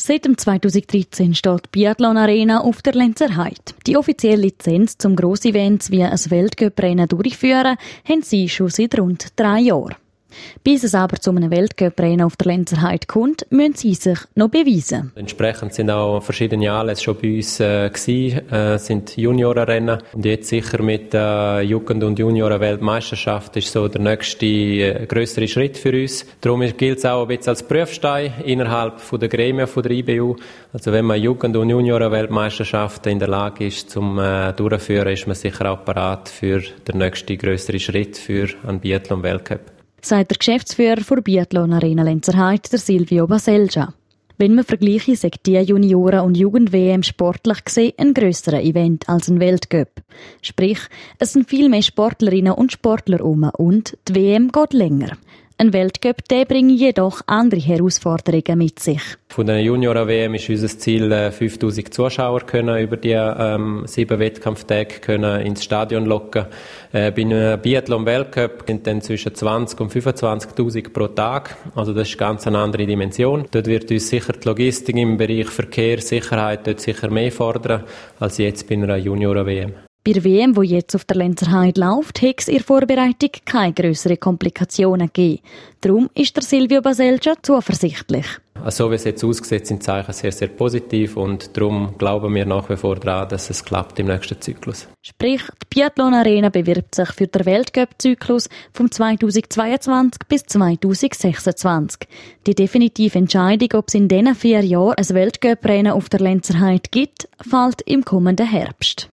Seit 2013 steht die Biathlon Arena auf der Lenzer Heide. Die offizielle Lizenz zum Grossevents wie ein Weltcuprennen durchführen, haben sie schon seit rund 3 Jahren. Bis es aber zu einem Weltcuprennen auf der Lenzer Heide kommt, müssen sie sich noch beweisen. Entsprechend sind auch verschiedene Anlässe schon bei uns sind Juniorenrennen. Und jetzt sicher mit der Jugend- und Junioren-Weltmeisterschaft ist so der nächste grössere Schritt für uns. Darum gilt es auch ein bisschen als Prüfstein innerhalb der Gremien der IBU. Also wenn man Jugend- und Junioren-Weltmeisterschaften in der Lage ist, zum durchzuführen, ist man sicher auch bereit für den nächsten grösseren Schritt für einen Biathlon-Weltcup. Sagt der Geschäftsführer der Biathlon Arena Lenzer Heide, der Silvio Baselgia. Wenn man vergleiche, sagt die Junioren- und Jugend-WM sportlich gesehen ein grösserer Event als ein Weltcup. Sprich, es sind viel mehr Sportlerinnen und Sportler und die WM geht länger. Ein Weltcup, der bringt jedoch andere Herausforderungen mit sich. Von der Junioren-WM ist unser Ziel, 5000 Zuschauer können über die 7 Wettkampftage können ins Stadion locken. Bei einem Biathlon-Weltcup sind dann zwischen 20 und 25.000 pro Tag. Also das ist ganz eine andere Dimension. Dort wird uns sicher die Logistik im Bereich Verkehr, Sicherheit dort sicher mehr fordern als jetzt bei einer Junioren-WM. Bei der WM, die jetzt auf der Lenzer Heide läuft, hat es in der Vorbereitung keine grösseren Komplikationen gegeben. Darum ist der Silvio Baselgia zuversichtlich. So wie es jetzt aussieht, sind die Zeichen sehr, sehr positiv und darum glauben wir nach wie vor daran, dass es klappt im nächsten Zyklus. Sprich, die Biathlon Arena bewirbt sich für den Weltcup-Zyklus vom 2022 bis 2026. Die definitive Entscheidung, ob es in diesen 4 Jahren ein Weltcuprennen auf der Lenzer Heide gibt, fällt im kommenden Herbst.